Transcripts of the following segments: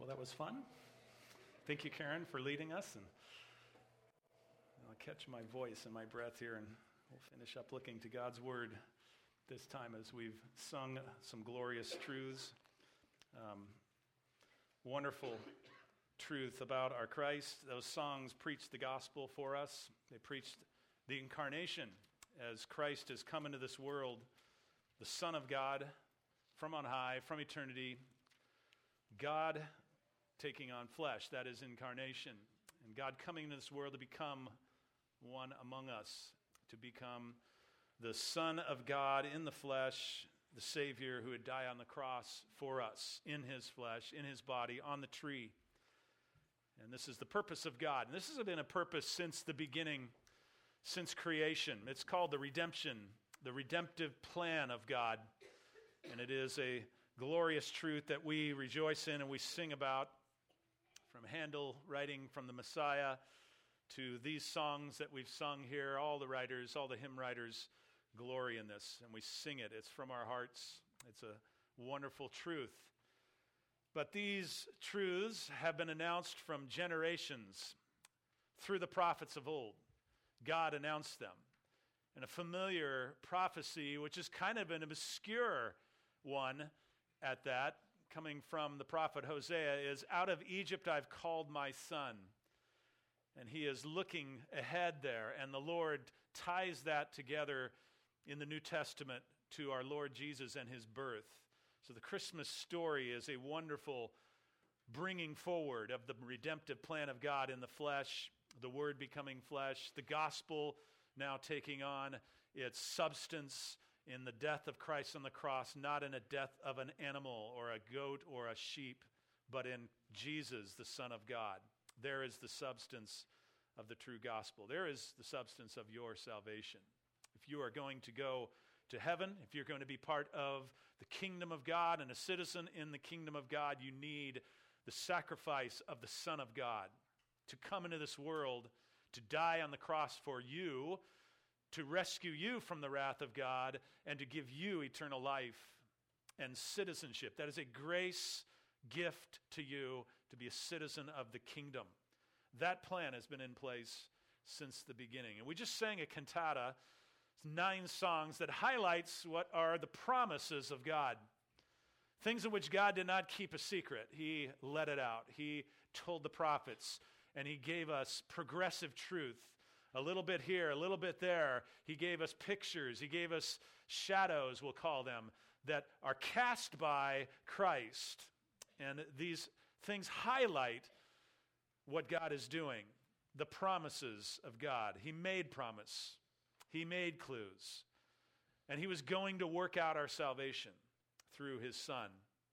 Well, that was fun. Thank you, Karen, for leading us. And I'll catch my voice and my breath here, and we'll finish up looking to God's Word this time as we've sung some glorious truths. Wonderful truth about our Christ. Those songs preached the gospel for us. They preached the incarnation as Christ has come into this world, the Son of God from on high, from eternity, God taking on flesh, that is incarnation, and God coming into this world to become one among us, to become the Son of God in the flesh, the Savior who would die on the cross for us, in his flesh, in his body, on the tree. And this is the purpose of God. And this has been a purpose since the beginning, since creation. It's called the redemption, the redemptive plan of God. And it is a glorious truth that we rejoice in and we sing about, from Handel writing from the Messiah to these songs that we've sung here. All the writers, all the hymn writers glory in this, and we sing it. It's from our hearts. It's a wonderful truth. But these truths have been announced from generations through the prophets of old. God announced them. And a familiar prophecy, which is kind of an obscure one at that, coming from the prophet Hosea, is, "Out of Egypt I've called my son." And he is looking ahead there, and the Lord ties that together in the New Testament to our Lord Jesus and his birth. So the Christmas story is a wonderful bringing forward of the redemptive plan of God in the flesh, the Word becoming flesh, the gospel now taking on its substance in the death of Christ on the cross, not in a death of an animal or a goat or a sheep, but in Jesus, the Son of God. There is the substance of the true gospel. There is the substance of your salvation. If you are going to go to heaven, if you're going to be part of the kingdom of God and a citizen in the kingdom of God, you need the sacrifice of the Son of God to come into this world, to die on the cross for you, to rescue you from the wrath of God, and to give you eternal life and citizenship. That is a grace gift to you to be a citizen of the kingdom. That plan has been in place since the beginning. And we just sang a cantata, 9 songs, that highlights what are the promises of God. Things in which God did not keep a secret. He let it out. He told the prophets, and he gave us progressive truth. A little bit here, a little bit there. He gave us pictures. He gave us shadows, we'll call them, that are cast by Christ. And these things highlight what God is doing, the promises of God. He made promise. He made clues. And he was going to work out our salvation through his Son.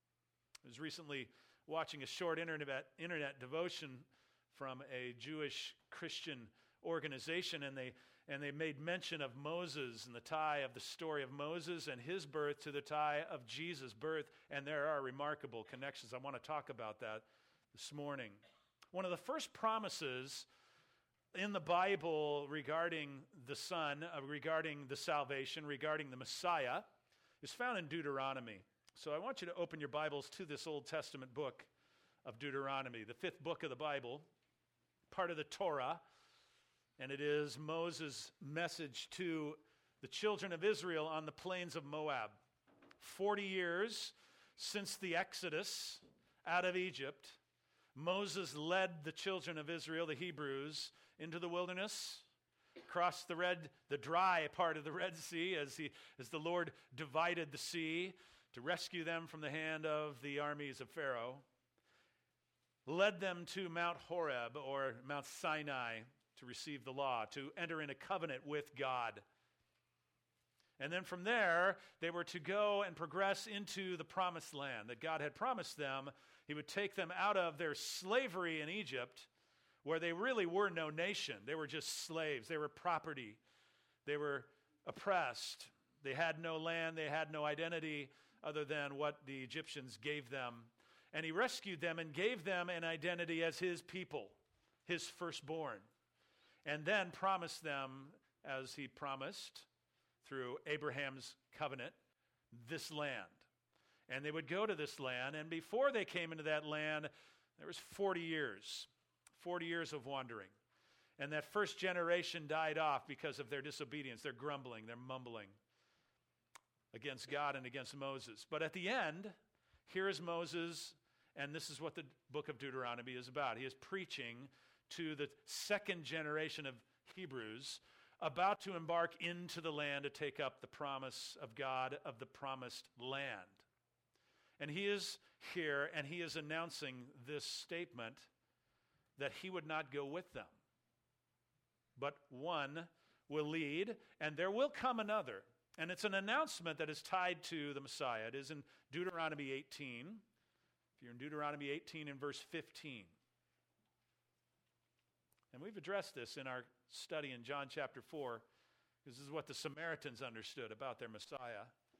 I was recently watching a short internet devotion from a Jewish Christian organization, and they made mention of Moses and the tie of the story of Moses and his birth to the tie of Jesus' birth, and there are remarkable connections. I want to talk about that this morning. One of the first promises in the Bible regarding the Son, regarding the salvation, regarding the Messiah, is found in Deuteronomy. So I want you to open your Bibles to this Old Testament book of Deuteronomy, the 5th book of the Bible, part of the Torah. And it is Moses' message to the children of Israel on the plains of Moab. 40 years since the Exodus out of Egypt, Moses led the children of Israel, the Hebrews, into the wilderness, crossed the dry part of the Red Sea as the Lord divided the sea to rescue them from the hand of the armies of Pharaoh, led them to Mount Horeb or Mount Sinai, to receive the law, to enter in a covenant with God. And then from there, they were to go and progress into the promised land that God had promised them. He would take them out of their slavery in Egypt, where they really were no nation. They were just slaves. They were property. They were oppressed. They had no land. They had no identity other than what the Egyptians gave them. And he rescued them and gave them an identity as his people, his firstborn. And then promised them, as he promised through Abraham's covenant, this land. And they would go to this land, and before they came into that land, There was 40 years of wandering. And that first generation died off because of their disobedience, their grumbling, their mumbling against God and against Moses. But at the end, here is Moses, and this is what the book of Deuteronomy is about. He is preaching to the second generation of Hebrews about to embark into the land to take up the promise of God of the promised land. And he is here, and he is announcing this statement that he would not go with them. But one will lead, and there will come another. And it's an announcement that is tied to the Messiah. It is in Deuteronomy 18. If you're in Deuteronomy 18 in verse 15. And we've addressed this in our study in John chapter 4. This is what the Samaritans understood about their Messiah.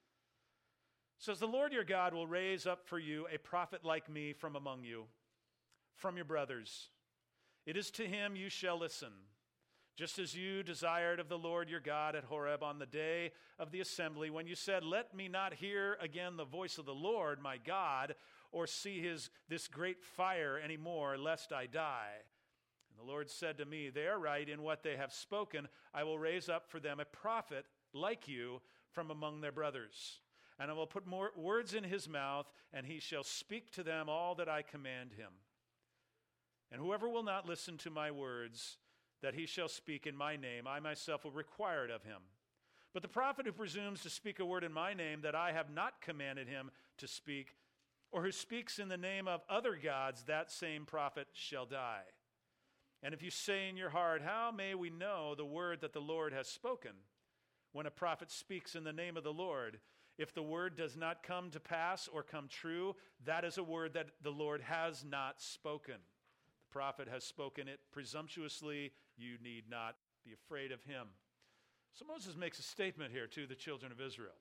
It says, "The Lord your God will raise up for you a prophet like me from among you, from your brothers. It is to him you shall listen. Just as you desired of the Lord your God at Horeb on the day of the assembly, when you said, 'Let me not hear again the voice of the Lord my God, or see this great fire any more, lest I die.' And the Lord said to me, 'They are right in what they have spoken. I will raise up for them a prophet like you from among their brothers. And I will put more words in his mouth, and he shall speak to them all that I command him. And whoever will not listen to my words that he shall speak in my name, I myself will require it of him. But the prophet who presumes to speak a word in my name that I have not commanded him to speak, or who speaks in the name of other gods, that same prophet shall die. And if you say in your heart, how may we know the word that the Lord has spoken? When a prophet speaks in the name of the Lord, if the word does not come to pass or come true, that is a word that the Lord has not spoken. The prophet has spoken it presumptuously. You need not be afraid of him." So Moses makes a statement here to the children of Israel.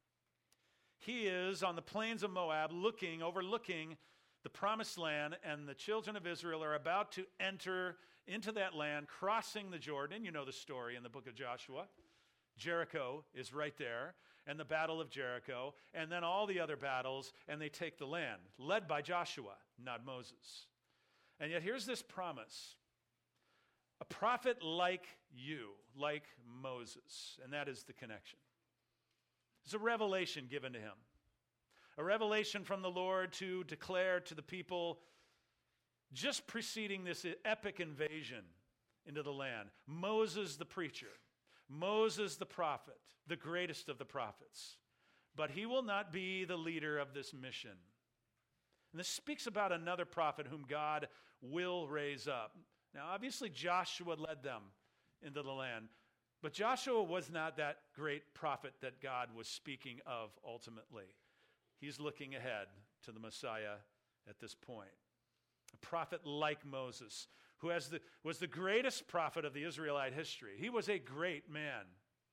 He is on the plains of Moab overlooking the promised land, and the children of Israel are about to enter into that land, crossing the Jordan. You know the story in the book of Joshua. Jericho is right there, and the battle of Jericho, and then all the other battles, and they take the land, led by Joshua, not Moses. And yet here's this promise. A prophet like you, like Moses, and that is the connection. It's a revelation given to him. A revelation from the Lord to declare to the people just preceding this epic invasion into the land. Moses the preacher, Moses the prophet, the greatest of the prophets. But he will not be the leader of this mission. And this speaks about another prophet whom God will raise up. Now, obviously, Joshua led them into the land. But Joshua was not that great prophet that God was speaking of ultimately. He's looking ahead to the Messiah at this point. A prophet like Moses, who was the greatest prophet of the Israelite history. He was a great man,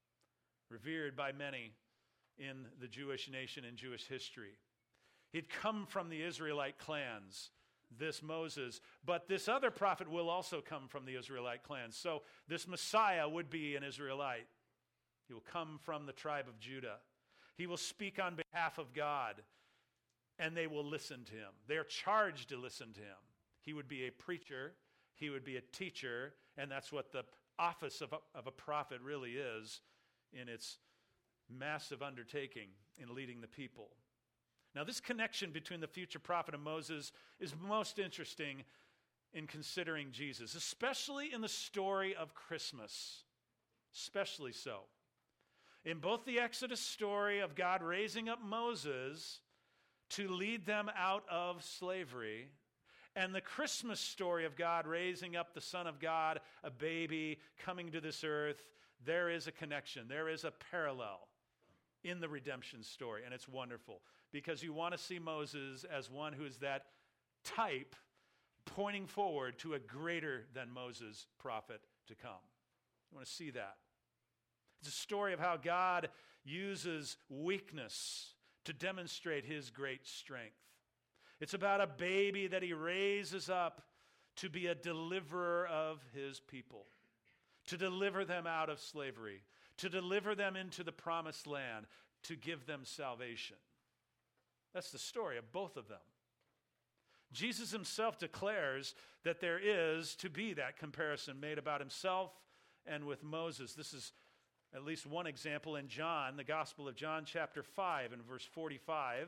revered by many in the Jewish nation and Jewish history. He'd come from the Israelite clans, this Moses, but this other prophet will also come from the Israelite clans. So this Messiah would be an Israelite. He will come from the tribe of Judah. He will speak on behalf of God, and they will listen to him. They are charged to listen to him. He would be a preacher. He would be a teacher, and that's what the office of a prophet really is in its massive undertaking in leading the people. Now, this connection between the future prophet and Moses is most interesting in considering Jesus, especially in the story of Christmas, especially so. In both the Exodus story of God raising up Moses to lead them out of slavery, and the Christmas story of God raising up the Son of God, a baby coming to this earth, there is a connection. There is a parallel in the redemption story, and it's wonderful because you want to see Moses as one who is that type pointing forward to a greater than Moses prophet to come. You want to see that. It's a story of how God uses weakness to demonstrate his great strength. It's about a baby that he raises up to be a deliverer of his people, to deliver them out of slavery, to deliver them into the promised land, to give them salvation. That's the story of both of them. Jesus himself declares that there is to be that comparison made about himself and with Moses. This is at least one example in John, the Gospel of John, chapter 5 and verse 45.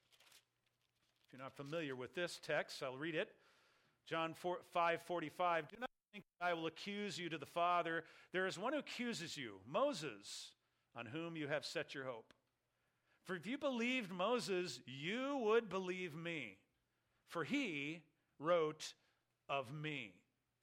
If you're not familiar with this text, I'll read it. John 5:45, do not think that I will accuse you to the Father. There is one who accuses you, Moses, on whom you have set your hope. For if you believed Moses, you would believe me, for he wrote of me.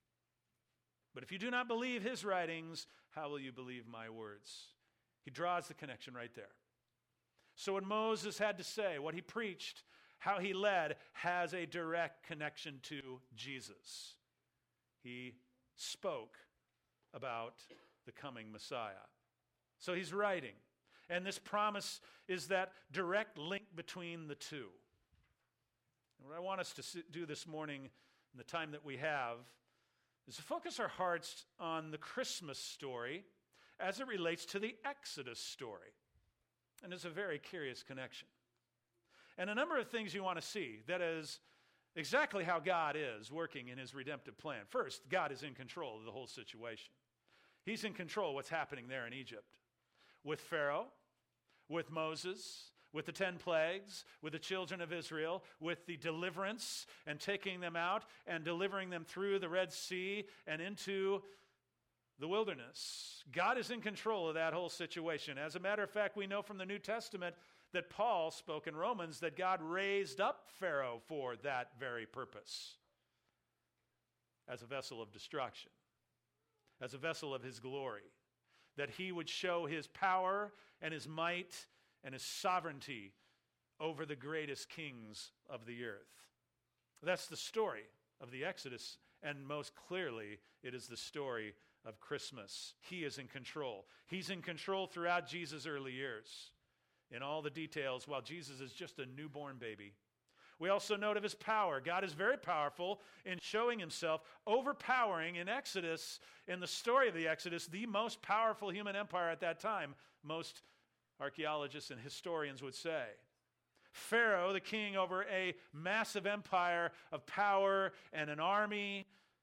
But if you do not believe his writings, how will you believe my words? He draws the connection right there. So what Moses had to say, what he preached, how he led, has a direct connection to Jesus. He spoke about the coming Messiah. So he's writing. And this promise is that direct link between the two. And what I want us to do this morning in the time that we have is to focus our hearts on the Christmas story as it relates to the Exodus story. And it's a very curious connection. And a number of things you want to see. That is exactly how God is working in his redemptive plan. First, God is in control of the whole situation. He's in control of what's happening there in Egypt. With Pharaoh, with Moses, with the 10 plagues, with the children of Israel, with the deliverance and taking them out and delivering them through the Red Sea and into the wilderness. God is in control of that whole situation. As a matter of fact, we know from the New Testament that Paul spoke in Romans that God raised up Pharaoh for that very purpose, as a vessel of destruction, as a vessel of his glory, that he would show his power and his might and his sovereignty over the greatest kings of the earth. That's the story of the Exodus, and most clearly, it is the story of Christmas. He is in control. He's in control throughout Jesus' early years, in all the details, while Jesus is just a newborn baby. We also note of his power. God is very powerful in showing himself, overpowering in Exodus, in the story of the Exodus, the most powerful human empire at that time, most archaeologists and historians would say. Pharaoh, the king over a massive empire of power and an army,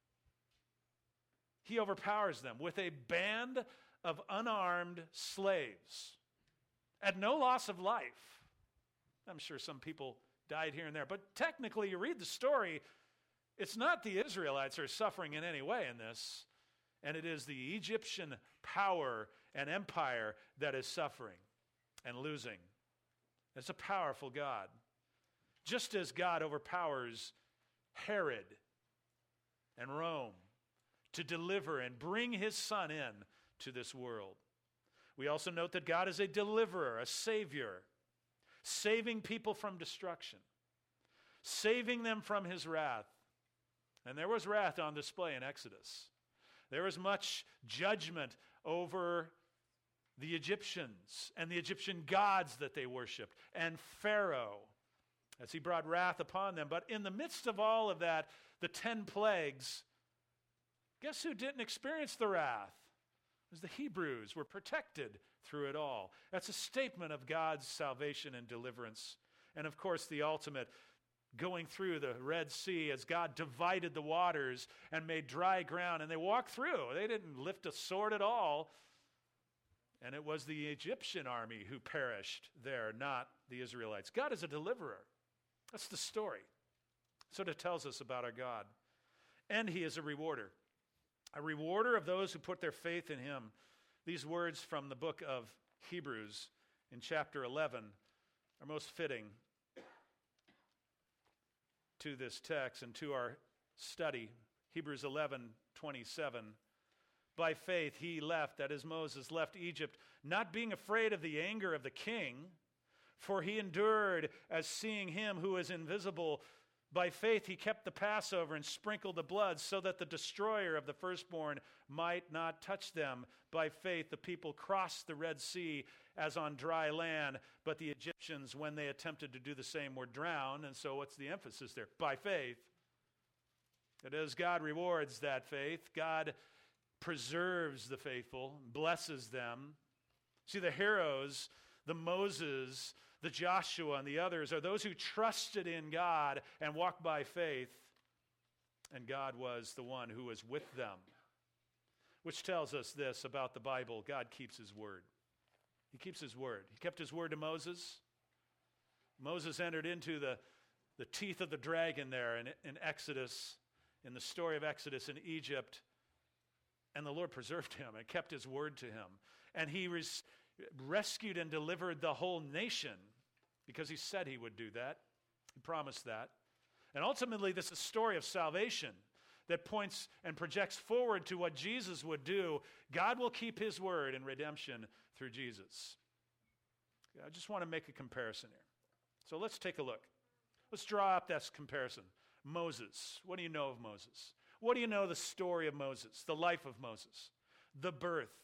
he overpowers them with a band of unarmed slaves at no loss of life. I'm sure some people died here and there, but technically you read the story, it's not the Israelites who are suffering in any way in this, and it is the Egyptian power and empire that is suffering and losing. It's a powerful God. Just as God overpowers Herod and Rome to deliver and bring his son in to this world. We also note that God is a deliverer, a savior, saving people from destruction, saving them from his wrath. And there was wrath on display in Exodus. There was much judgment over the Egyptians and the Egyptian gods that they worshiped, and Pharaoh, as he brought wrath upon them. But in the midst of all of that, the 10 plagues, guess who didn't experience the wrath? It was the Hebrews, were protected through it all. That's a statement of God's salvation and deliverance. And of course, the ultimate, going through the Red Sea as God divided the waters and made dry ground, and they walked through. They didn't lift a sword at all. And it was the Egyptian army who perished there, not the Israelites. God is a deliverer. That's the story. So it tells us about our God. And he is a rewarder of those who put their faith in him. These words from the book of Hebrews in chapter 11 are most fitting to this text and to our study. Hebrews 11:27. By faith he left, that is Moses, left Egypt, not being afraid of the anger of the king, for he endured as seeing him who is invisible. By faith he kept the Passover and sprinkled the blood so that the destroyer of the firstborn might not touch them. By faith the people crossed the Red Sea as on dry land, but the Egyptians, when they attempted to do the same, were drowned. And so what's the emphasis there? By faith. It is God rewards that faith. God preserves the faithful, blesses them. See, the heroes, the Moses, the Joshua and the others, are those who trusted in God and walked by faith, and God was the one who was with them. Which tells us this about the Bible: God keeps his word. He keeps his word. He kept his word to Moses. Moses entered into the teeth of the dragon there in Exodus, in the story of Exodus in Egypt, and the Lord preserved him and kept his word to him. And he rescued and delivered the whole nation because he said he would do that. He promised that. And ultimately, this is a story of salvation that points and projects forward to what Jesus would do. God will keep his word in redemption through Jesus. I just want to make a comparison here. So let's take a look. Let's draw up this comparison. Moses. What do you know of Moses? What do you know the story of Moses, the life of Moses, the birth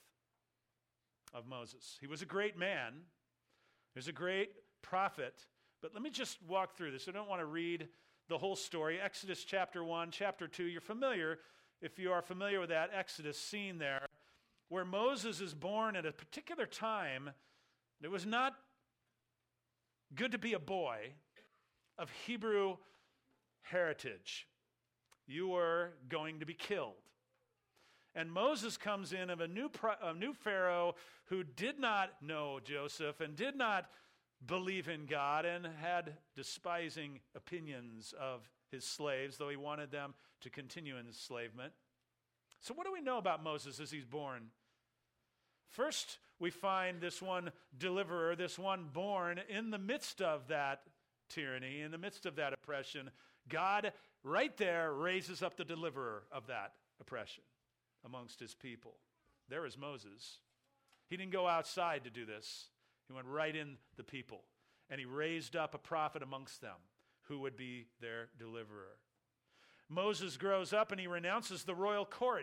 of Moses? He was a great man. He was a great prophet. But let me just walk through this. I don't want to read the whole story. Exodus chapter 1, chapter 2. You're familiar, if you are familiar with that Exodus scene there, where Moses is born at a particular time. It was not good to be a boy of Hebrew heritage. You were going to be killed. And Moses comes in of a new Pharaoh who did not know Joseph and did not believe in God and had despising opinions of his slaves, though he wanted them to continue in enslavement. So what do we know about Moses as he's born? First, we find this one deliverer, this one born in the midst of that tyranny, in the midst of that oppression. God, right there, raises up the deliverer of that oppression amongst his people. There is Moses. He didn't go outside to do this. He went right in the people, and he raised up a prophet amongst them who would be their deliverer. Moses grows up and he renounces the royal court.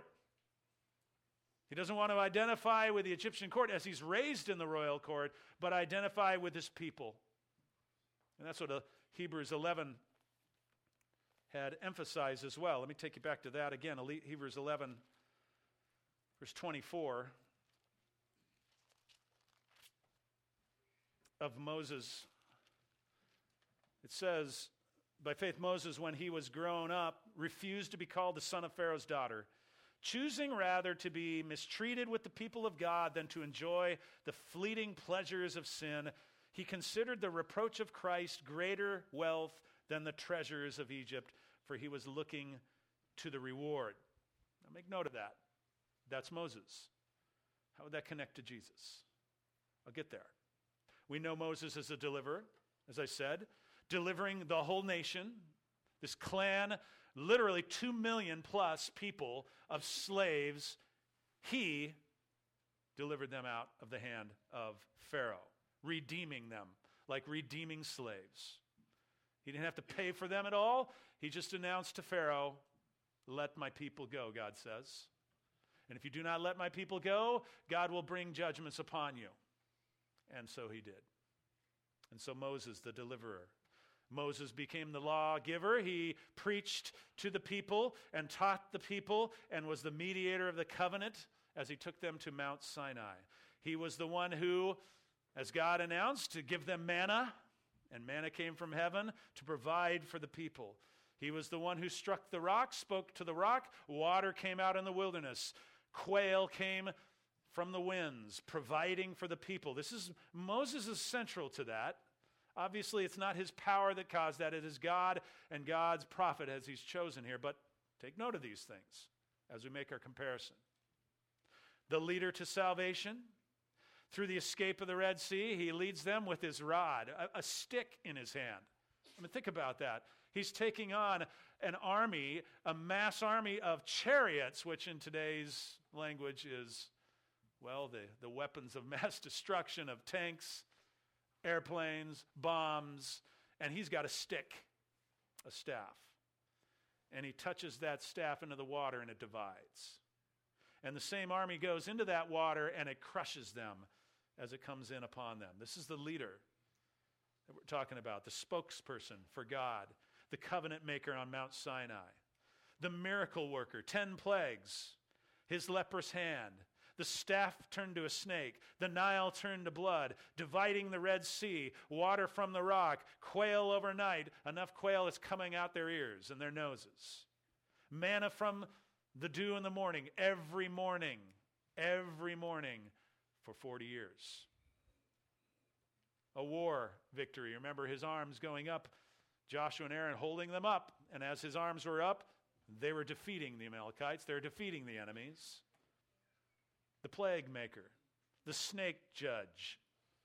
He doesn't want to identify with the Egyptian court as he's raised in the royal court, but identify with his people. And that's what Hebrews 11 had emphasized as well. Let me take you back to that again. Hebrews 11, verse 24. Of Moses. It says, by faith Moses, when he was grown up, refused to be called the son of Pharaoh's daughter, choosing rather to be mistreated with the people of God than to enjoy the fleeting pleasures of sin. He considered the reproach of Christ greater wealth than the treasures of Egypt, for he was looking to the reward. Now make note of that. That's Moses. How would that connect to Jesus? I'll get there. We know Moses as a deliverer, as I said, delivering the whole nation, this clan, literally 2 million plus people of slaves. He delivered them out of the hand of Pharaoh, redeeming them like redeeming slaves. He didn't have to pay for them at all. He just announced to Pharaoh, let my people go, God says. And if you do not let my people go, God will bring judgments upon you. And so he did. And so Moses, the deliverer. Moses became the lawgiver. He preached to the people and taught the people and was the mediator of the covenant as he took them to Mount Sinai. He was the one who, as God announced, to give them manna, and manna came from heaven to provide for the people. He was the one who struck the rock, spoke to the rock, water came out in the wilderness. Quail came from the winds, providing for the people. Moses is central to that. Obviously, it's not his power that caused that. It is God and God's prophet as he's chosen here. But take note of these things as we make our comparison. The leader to salvation. Through the escape of the Red Sea, he leads them with his rod, a stick in his hand. I mean, think about that. He's taking on an army, a mass army of chariots, which in today's language is, well, the weapons of mass destruction of tanks, airplanes, bombs, and he's got a stick, a staff. And he touches that staff into the water and it divides. And the same army goes into that water and it crushes them as it comes in upon them. This is the leader that we're talking about, the spokesperson for God, the covenant maker on Mount Sinai, the miracle worker, 10 plagues, his leprous hand, The staff turned to a snake. The Nile turned to blood, dividing the Red Sea, water from the rock, quail overnight. Enough quail is coming out their ears and their noses. Manna from the dew in the morning, every morning for 40 years. A war victory. Remember his arms going up, Joshua and Aaron holding them up. And as his arms were up, they were defeating the Amalekites. They were defeating the enemies. The plague maker, the snake judge,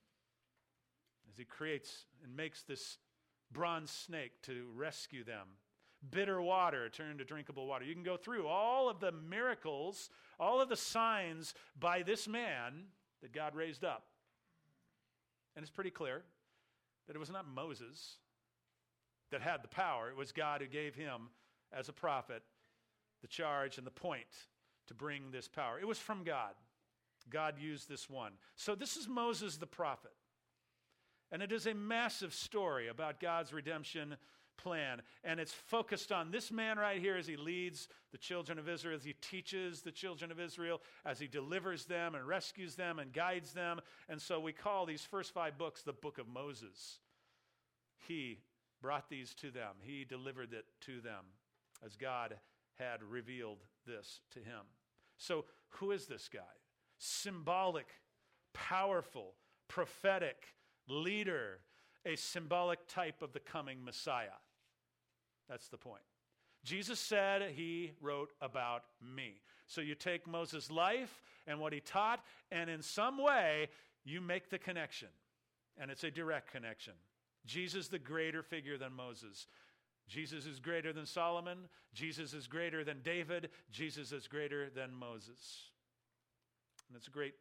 as he creates and makes this bronze snake to rescue them. Bitter water turned to drinkable water. You can go through all of the miracles, all of the signs by this man that God raised up. And it's pretty clear that it was not Moses that had the power. It was God who gave him, as a prophet, the charge and the point to bring this power. It was from God. God used this one. So this is Moses the prophet. And it is a massive story about God's redemption plan. And it's focused on this man right here as he leads the children of Israel, as he teaches the children of Israel, as he delivers them and rescues them and guides them. And so we call these first 5 books the Book of Moses. He brought these to them. He delivered it to them as God had revealed this to him. So who is this guy? Symbolic, powerful, prophetic leader, a symbolic type of the coming Messiah. That's the point. Jesus said he wrote about me. So you take Moses' life and what he taught, and in some way you make the connection. And it's a direct connection. Jesus the greater figure than Moses. Jesus is greater than Solomon. Jesus is greater than David. Jesus is greater than Moses. And it's a great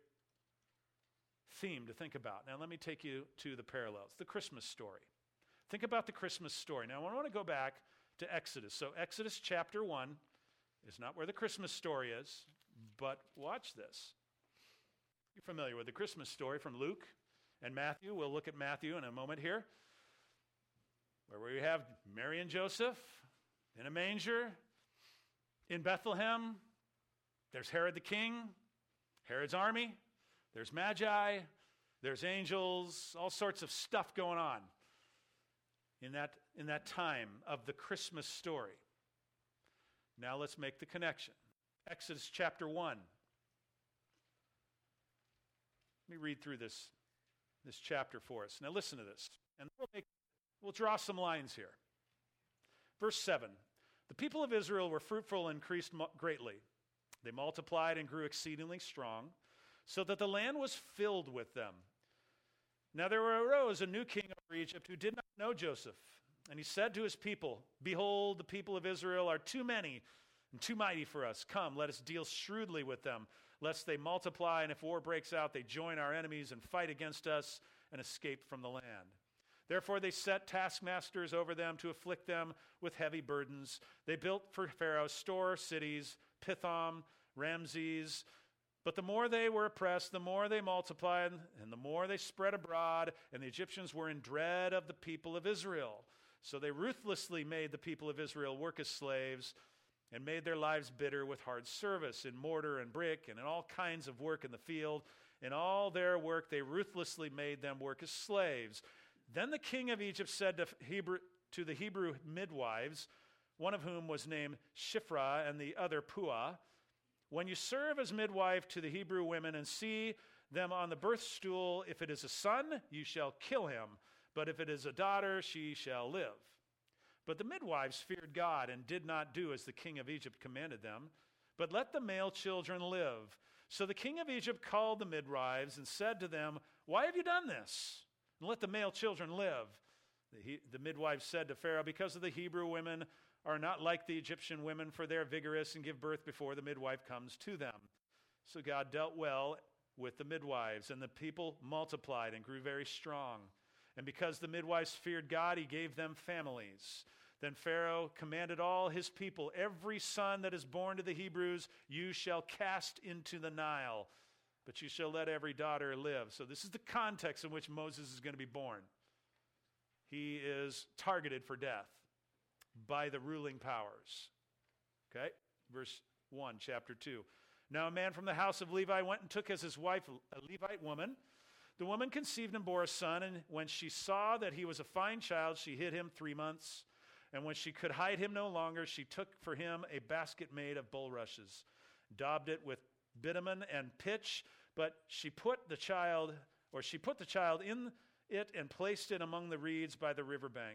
theme to think about. Now let me take you to the parallels. The Christmas story. Think about the Christmas story. Now I want to go back to Exodus. So Exodus chapter 1 is not where the Christmas story is, but watch this. You're familiar with the Christmas story from Luke and Matthew. We'll look at Matthew in a moment here, where we have Mary and Joseph in a manger in Bethlehem. There's Herod the king, Herod's army. There's magi, there's angels, all sorts of stuff going on in that time of the Christmas story. Now let's make the connection. Exodus chapter 1. Let me read through this chapter for us. Now listen to this, and we'll draw some lines here. Verse 7. The people of Israel were fruitful and increased greatly. They multiplied and grew exceedingly strong, so that the land was filled with them. Now there arose a new king over Egypt who did not know Joseph. And he said to his people, "Behold, the people of Israel are too many and too mighty for us. Come, let us deal shrewdly with them, lest they multiply, and if war breaks out, they join our enemies and fight against us and escape from the land." Therefore they set taskmasters over them to afflict them with heavy burdens. They built for Pharaoh store cities, Pithom, Ramses. But the more they were oppressed, the more they multiplied, and the more they spread abroad, and the Egyptians were in dread of the people of Israel. So they ruthlessly made the people of Israel work as slaves and made their lives bitter with hard service in mortar and brick and in all kinds of work in the field. In all their work, they ruthlessly made them work as slaves. Then the king of Egypt said to the Hebrew midwives, one of whom was named Shiphrah and the other Puah, "When you serve as midwife to the Hebrew women and see them on the birth stool, if it is a son, you shall kill him. But if it is a daughter, she shall live." But the midwives feared God and did not do as the king of Egypt commanded them, but let the male children live. So the king of Egypt called the midwives and said to them, "Why have you done this? And let the male children live." The midwives said to Pharaoh, "Because of the Hebrew women are not like the Egyptian women, for they are vigorous and give birth before the midwife comes to them." So God dealt well with the midwives, and the people multiplied and grew very strong. And because the midwives feared God, he gave them families. Then Pharaoh commanded all his people, "Every son that is born to the Hebrews you shall cast into the Nile, but you shall let every daughter live." So this is the context in which Moses is going to be born. He is targeted for death by the ruling powers. Okay? Verse 1, chapter 2. Now a man from the house of Levi went and took as his wife a Levite woman. The woman conceived and bore a son, and when she saw that he was a fine child, she hid him 3 months. And when she could hide him no longer, she took for him a basket made of bulrushes, daubed it with bitumen and pitch, but she put the child in it and placed it among the reeds by the riverbank.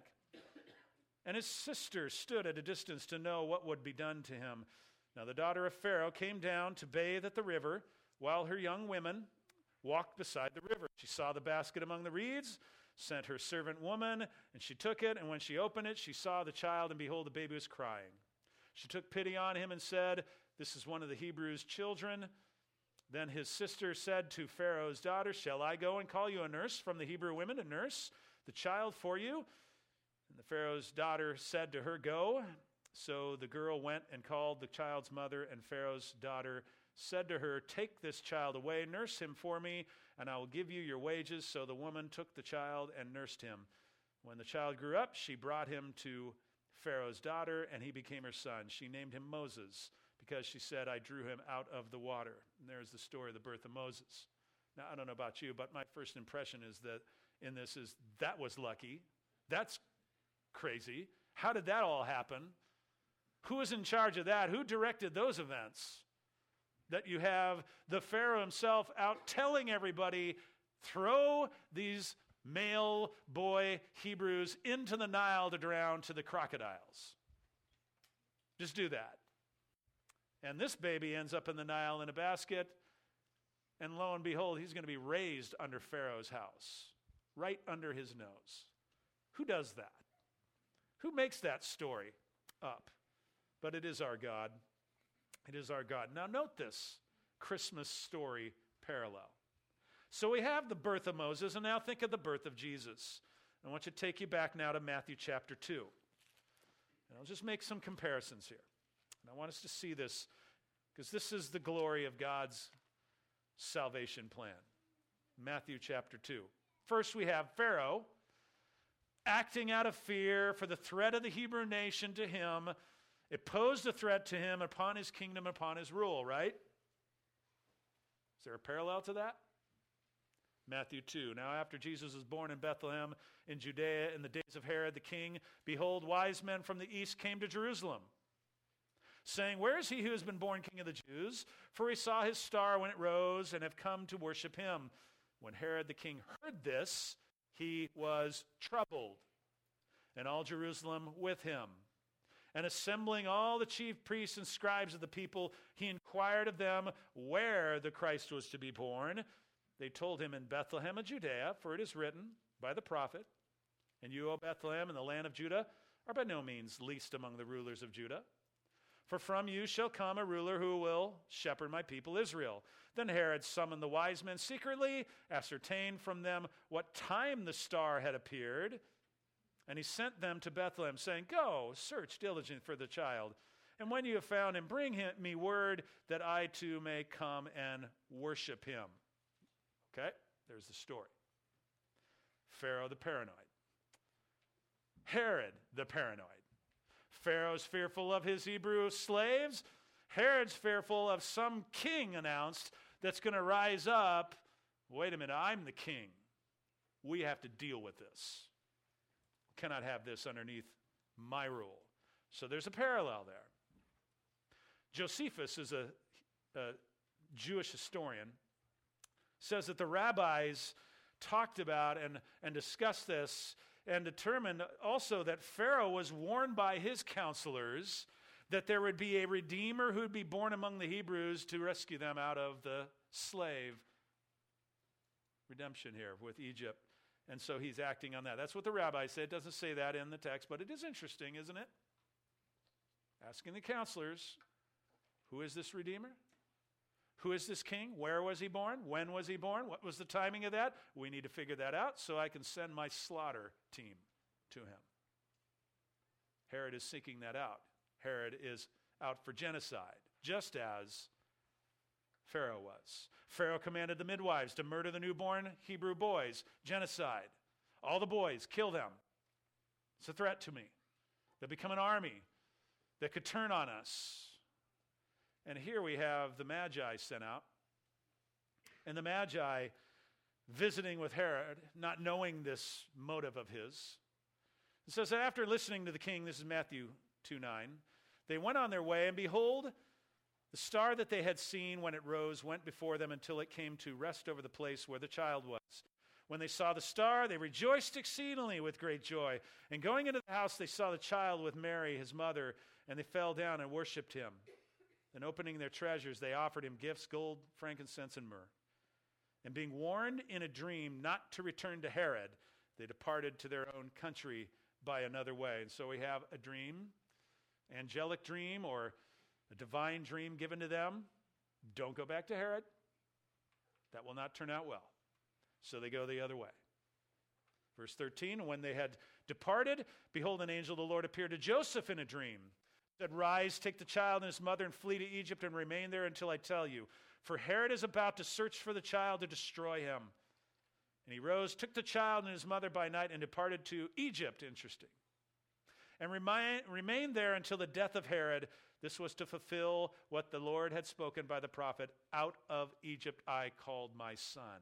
And his sister stood at a distance to know what would be done to him. Now the daughter of Pharaoh came down to bathe at the river, while her young women walked beside the river. She saw the basket among the reeds, sent her servant woman, and she took it, and when she opened it, she saw the child, and behold, the baby was crying. She took pity on him and said, "This is one of the Hebrews' children." Then his sister said to Pharaoh's daughter, "Shall I go and call you a nurse from the Hebrew women to nurse the child for you?" And the Pharaoh's daughter said to her, "Go." So the girl went and called the child's mother, and Pharaoh's daughter said to her, "Take this child away, nurse him for me, and I will give you your wages." So the woman took the child and nursed him. When the child grew up, she brought him to Pharaoh's daughter, and he became her son. She named him Moses, because she said, "I drew him out of the water." And there's the story of the birth of Moses. Now, I don't know about you, but my first impression is that that was lucky. That's crazy. How did that all happen? Who was in charge of that? Who directed those events? That you have the Pharaoh himself out telling everybody, throw these male boy Hebrews into the Nile to drown to the crocodiles. Just do that. And this baby ends up in the Nile in a basket, and lo and behold, he's going to be raised under Pharaoh's house, right under his nose. Who does that? Who makes that story up? But it is our God. It is our God. Now note this Christmas story parallel. So we have the birth of Moses, and now think of the birth of Jesus. I want you to take you back now to Matthew chapter 2. And I'll just make some comparisons here. And I want us to see this, because this is the glory of God's salvation plan. Matthew chapter 2. First we have Pharaoh acting out of fear for the threat of the Hebrew nation to him. It posed a threat to him upon his kingdom, upon his rule, right? Is there a parallel to that? Matthew 2. Now after Jesus was born in Bethlehem in Judea in the days of Herod the king, behold, wise men from the east came to Jerusalem, saying, "Where is he who has been born King of the Jews? For we saw his star when it rose and have come to worship him." When Herod the king heard this, he was troubled, and all Jerusalem with him. And assembling all the chief priests and scribes of the people, he inquired of them where the Christ was to be born. They told him, "In Bethlehem of Judea, for it is written by the prophet, 'And you, O Bethlehem, in the land of Judah, are by no means least among the rulers of Judah. For from you shall come a ruler who will shepherd my people Israel.' Then Herod summoned the wise men secretly, ascertained from them what time the star had appeared, and he sent them to Bethlehem, saying, 'Go, search diligently for the child, and when you have found him, bring me word that I too may come and worship him.'" Okay, there's the story. Pharaoh the paranoid. Herod the paranoid. Pharaoh's fearful of his Hebrew slaves. Herod's fearful of some king announced that's going to rise up. Wait a minute, I'm the king. We have to deal with this. Cannot have this underneath my rule. So there's a parallel there. Josephus is a Jewish historian, says that the rabbis talked about and discussed this and determined also that Pharaoh was warned by his counselors that there would be a redeemer who would be born among the Hebrews to rescue them out of the slave redemption here with Egypt. And so he's acting on that. That's what the rabbis say. It doesn't say that in the text, but it is interesting, isn't it? Asking the counselors, who is this Redeemer? Who is this king? Where was he born? When was he born? What was the timing of that? We need to figure that out so I can send my slaughter team to him. Herod is seeking that out. Herod is out for genocide, just as Pharaoh was. Pharaoh commanded the midwives to murder the newborn Hebrew boys. Genocide. All the boys, kill them. It's a threat to me. They'll become an army that could turn on us. And here we have the Magi sent out. And the Magi visiting with Herod, not knowing this motive of his. It says that after listening to the king, this is Matthew 2:9, they went on their way, and behold, the star that they had seen when it rose went before them until it came to rest over the place where the child was. When they saw the star, they rejoiced exceedingly with great joy. And going into the house, they saw the child with Mary, his mother, and they fell down and worshipped him. Then opening their treasures, they offered him gifts, gold, frankincense, and myrrh. And being warned in a dream not to return to Herod, they departed to their own country by another way. And so we have a dream, angelic dream, or a divine dream given to them. Don't go back to Herod. That will not turn out well. So they go the other way. Verse 13, when they had departed, behold, an angel of the Lord appeared to Joseph in a dream. Said, rise, take the child and his mother and flee to Egypt and remain there until I tell you. For Herod is about to search for the child to destroy him. And he rose, took the child and his mother by night and departed to Egypt. Interesting. And remained there until the death of Herod. This was to fulfill what the Lord had spoken by the prophet, out of Egypt I called my son.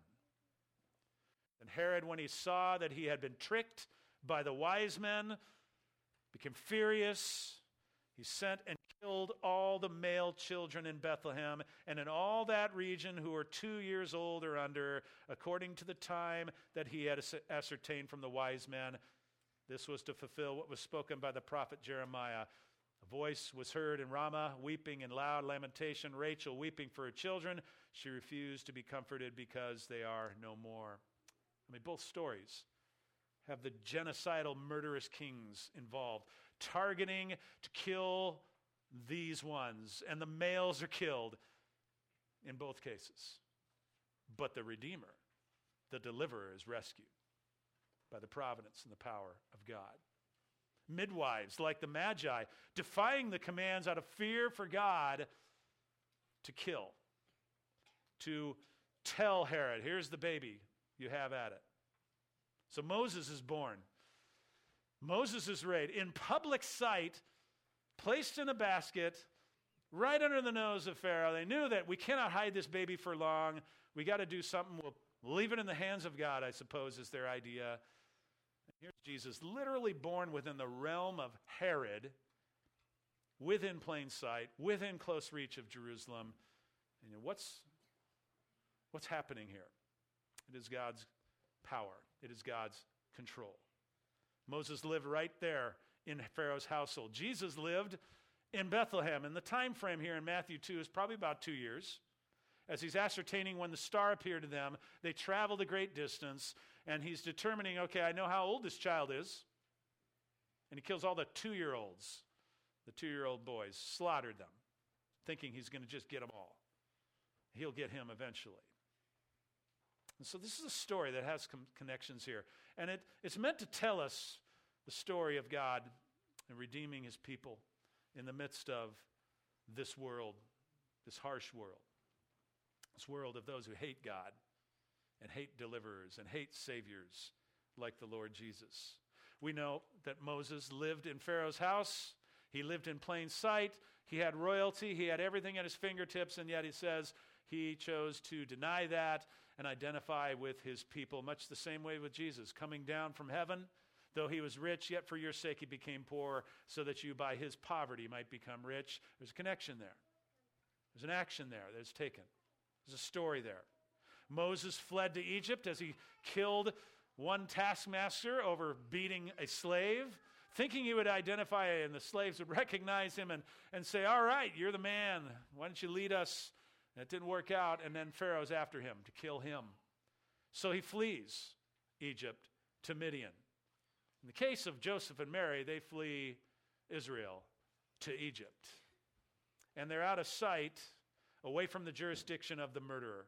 And Herod, when he saw that he had been tricked by the wise men, became furious. He sent and killed all the male children in Bethlehem and in all that region who were 2 years old or under, according to the time that he had ascertained from the wise men. This was to fulfill what was spoken by the prophet Jeremiah. A voice was heard in Ramah, weeping in loud lamentation, Rachel weeping for her children. She refused to be comforted because they are no more. I mean, both stories have the genocidal, murderous kings involved, targeting to kill these ones, and the males are killed in both cases. But the Redeemer, the deliverer, is rescued by the providence and the power of God. Midwives, like the Magi, defying the commands out of fear for God to kill, to tell Herod, here's the baby, you have at it. So Moses is born. Moses is raised in public sight, placed in a basket, right under the nose of Pharaoh. They knew that we cannot hide this baby for long. We got to do something. We'll leave it in the hands of God, I suppose, is their idea. And here's Jesus, literally born within the realm of Herod, within plain sight, within close reach of Jerusalem. And what's happening here? It is God's power. It is God's control. Moses lived right there in Pharaoh's household. Jesus lived in Bethlehem. And the time frame here in Matthew 2 is probably about 2 years. As he's ascertaining when the star appeared to them, they traveled a great distance, and he's determining, okay, I know how old this child is. And he kills all the 2-year-olds, the 2-year-old boys, slaughtered them, thinking he's going to just get them all. He'll get him eventually. And so this is a story that has connections here. And it's meant to tell us the story of God and redeeming his people in the midst of this world, this harsh world. This world of those who hate God and hate deliverers and hate saviors like the Lord Jesus. We know that Moses lived in Pharaoh's house. He lived in plain sight. He had royalty. He had everything at his fingertips, and yet he says he chose to deny that and identify with his people, much the same way with Jesus, coming down from heaven. Though he was rich, yet for your sake he became poor, so that you by his poverty might become rich. There's a connection there. There's an action there that is taken. There's a story there. Moses fled to Egypt as he killed one taskmaster over beating a slave, thinking he would identify and the slaves would recognize him and say, all right, you're the man. Why don't you lead us? And it didn't work out, and then Pharaoh's after him to kill him. So he flees Egypt to Midian. In the case of Joseph and Mary, they flee Israel to Egypt. And they're out of sight, away from the jurisdiction of the murderer.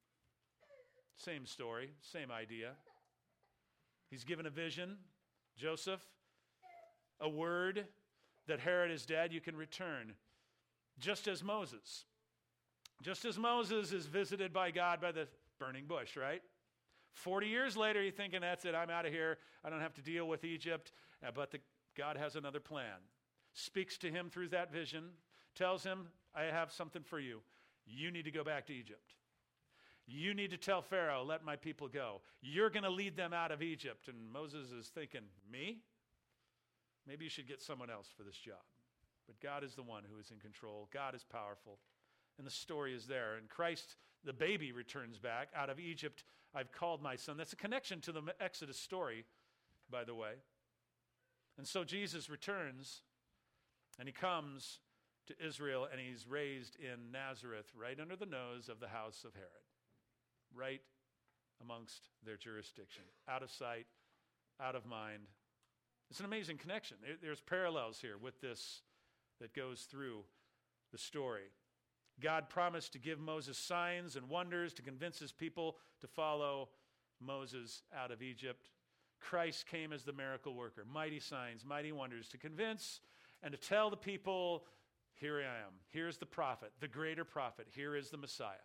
Same story, same idea. He's given a vision, Joseph, a word that Herod is dead, you can return. Just as Moses. Just as Moses is visited by God by the burning bush, right? 40 years later, you're thinking, that's it, I'm out of here. I don't have to deal with Egypt. But God has another plan. Speaks to him through that vision, tells him, I have something for you. You need to go back to Egypt. You need to tell Pharaoh, let my people go. You're going to lead them out of Egypt. And Moses is thinking, me? Maybe you should get someone else for this job. But God is the one who is in control. God is powerful. And the story is there. And Christ, the baby, returns back out of Egypt. I've called my son. That's a connection to the Exodus story, by the way. And so Jesus returns, and he comes to Israel, and he's raised in Nazareth, right under the nose of the house of Herod, right amongst their jurisdiction, out of sight, out of mind. It's an amazing connection. There's parallels here with this that goes through the story. God promised to give Moses signs and wonders to convince his people to follow Moses out of Egypt. Christ came as the miracle worker, mighty signs, mighty wonders to convince and to tell the people, here I am. Here's the prophet, the greater prophet. Here is the Messiah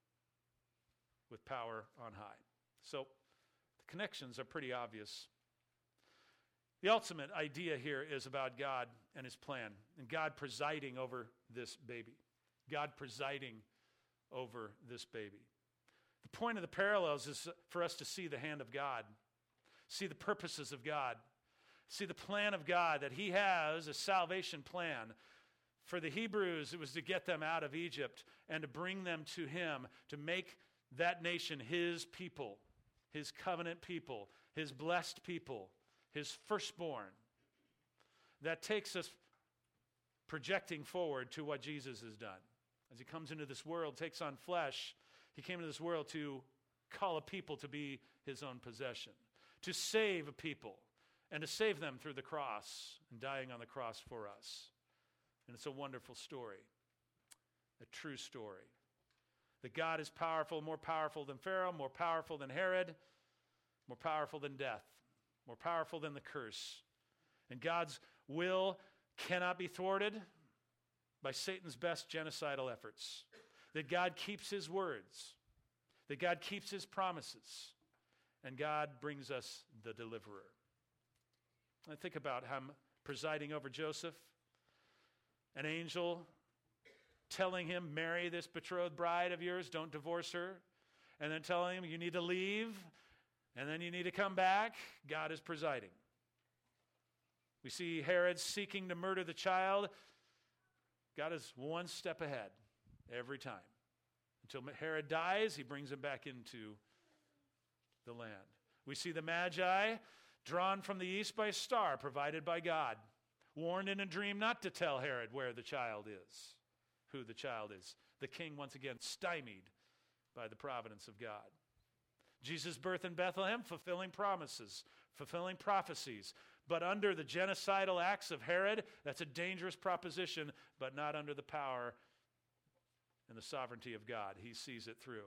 with power on high. So the connections are pretty obvious. The ultimate idea here is about God and his plan, and God presiding over this baby. God presiding over this baby. The point of the parallels is for us to see the hand of God, see the purposes of God, see the plan of God, that he has a salvation plan. For the Hebrews, it was to get them out of Egypt and to bring them to him, to make that nation his people, his covenant people, his blessed people, his firstborn. That takes us projecting forward to what Jesus has done. As he comes into this world, takes on flesh, he came into this world to call a people to be his own possession, to save a people, and to save them through the cross and dying on the cross for us. And it's a wonderful story, a true story. That God is powerful, more powerful than Pharaoh, more powerful than Herod, more powerful than death, more powerful than the curse. And God's will cannot be thwarted by Satan's best genocidal efforts. That God keeps his words, that God keeps his promises, and God brings us the deliverer. I think about him presiding over Joseph, an angel telling him, marry this betrothed bride of yours, don't divorce her, and then telling him, you need to leave, and then you need to come back. God is presiding. We see Herod seeking to murder the child. God is one step ahead every time. Until Herod dies, he brings him back into the land. We see the Magi drawn from the east by a star provided by God, warned in a dream not to tell Herod where the child is, who the child is. The king, once again, stymied by the providence of God. Jesus' birth in Bethlehem, fulfilling promises, fulfilling prophecies. But under the genocidal acts of Herod, that's a dangerous proposition, but not under the power and the sovereignty of God. He sees it through.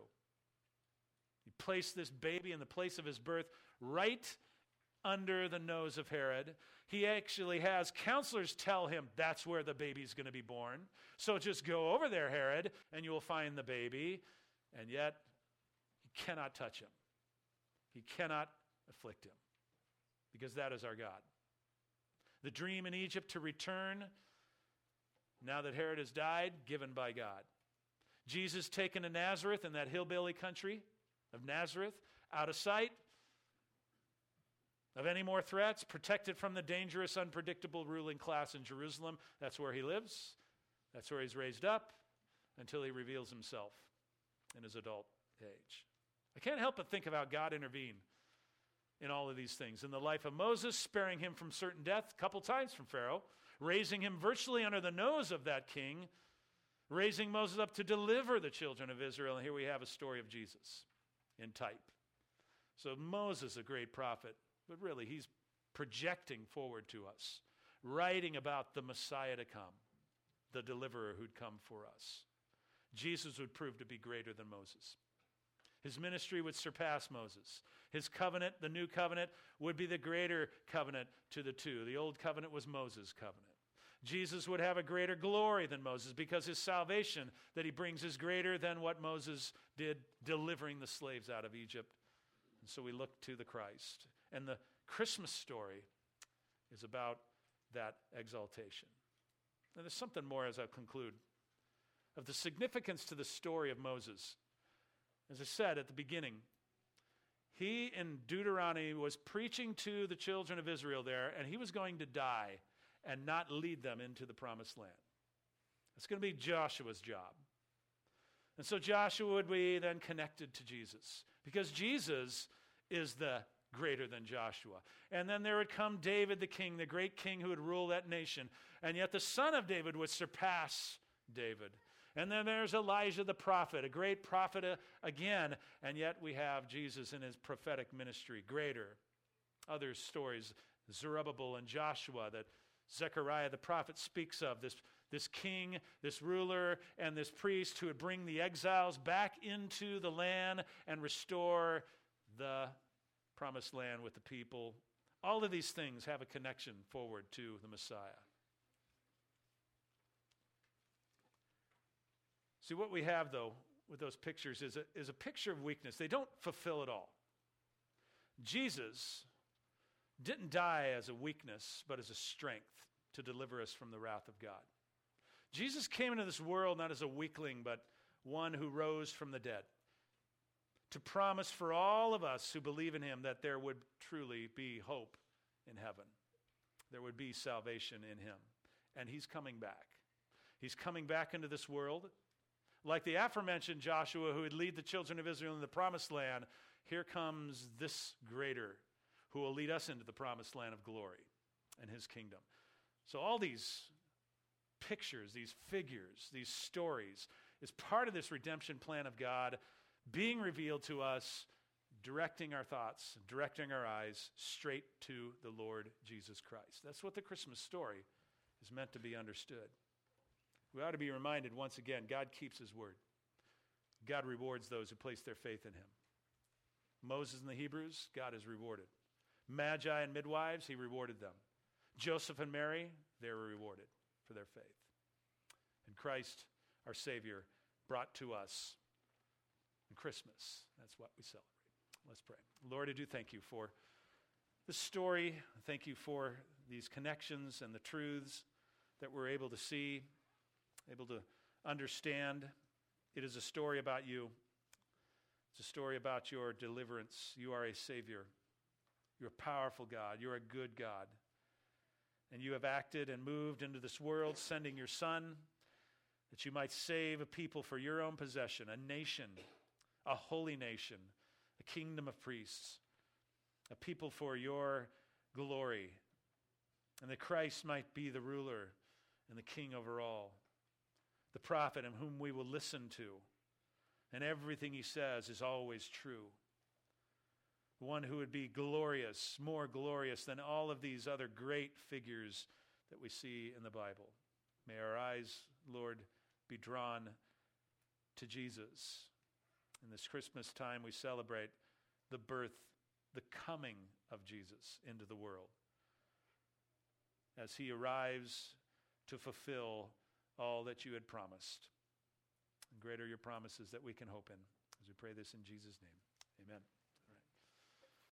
He placed this baby in the place of his birth right under the nose of Herod. He actually has counselors tell him that's where the baby's going to be born. So just go over there, Herod, and you will find the baby. And yet, he cannot touch him. He cannot afflict him, because that is our God. The dream in Egypt to return, now that Herod has died, given by God. Jesus taken to Nazareth, in that hillbilly country of Nazareth, out of sight of any more threats, protected from the dangerous, unpredictable ruling class in Jerusalem. That's where he lives. That's where he's raised up until he reveals himself in his adult age. I can't help but think of how God intervened in all of these things. In the life of Moses, sparing him from certain death a couple times from Pharaoh, raising him virtually under the nose of that king, raising Moses up to deliver the children of Israel. And here we have a story of Jesus in type. So Moses, a great prophet, but really he's projecting forward to us, writing about the Messiah to come, the deliverer who'd come for us. Jesus would prove to be greater than Moses. His ministry would surpass Moses. His covenant, the new covenant, would be the greater covenant to the two. The old covenant was Moses' covenant. Jesus would have a greater glory than Moses because his salvation that he brings is greater than what Moses did, delivering the slaves out of Egypt. And so we look to the Christ. And the Christmas story is about that exaltation. And there's something more as I conclude of the significance to the story of Moses. As I said at the beginning, he in Deuteronomy was preaching to the children of Israel there, and he was going to die and not lead them into the promised land. It's going to be Joshua's job. And so Joshua would be then connected to Jesus, because Jesus is the greater than Joshua. And then there would come David the king, the great king who would rule that nation. And yet the son of David would surpass David. And then there's Elijah the prophet, a great prophet again. And yet we have Jesus in his prophetic ministry, greater. Other stories, Zerubbabel and Joshua, that Zechariah the prophet speaks of, this king, this ruler, and this priest who would bring the exiles back into the land and restore the promised land with the people. All of these things have a connection forward to the Messiah. See, what we have, though, with those pictures is a picture of weakness. They don't fulfill it all. Jesus didn't die as a weakness, but as a strength to deliver us from the wrath of God. Jesus came into this world not as a weakling, but one who rose from the dead, to promise for all of us who believe in him that there would truly be hope in heaven. There would be salvation in him. And he's coming back. He's coming back into this world. Like the aforementioned Joshua who would lead the children of Israel in the promised land, here comes this greater who will lead us into the promised land of glory and his kingdom. So all these pictures, these figures, these stories is part of this redemption plan of God being revealed to us, directing our thoughts, directing our eyes straight to the Lord Jesus Christ. That's what the Christmas story is meant to be understood. We ought to be reminded once again, God keeps his word. God rewards those who place their faith in him. Moses and the Hebrews, God has rewarded. Magi and midwives, he rewarded them. Joseph and Mary, they were rewarded for their faith. And Christ, our Savior, brought to us in Christmas. That's what we celebrate. Let's pray. Lord, I do thank you for this story. Thank you for these connections and the truths that we're able to see, able to understand. It is a story about you. It's a story about your deliverance. You are a Savior. You're a powerful God. You're a good God. And you have acted and moved into this world, sending your Son, that you might save a people for your own possession, a nation, a holy nation, a kingdom of priests, a people for your glory, and that Christ might be the ruler and the king over all, the prophet in whom we will listen to, and everything he says is always true. The one who would be glorious, more glorious than all of these other great figures that we see in the Bible. May our eyes, Lord, be drawn to Jesus. In this Christmas time, we celebrate the birth, the coming of Jesus into the world as he arrives to fulfill all that you had promised. And great are your promises that we can hope in. As we pray this in Jesus' name, amen.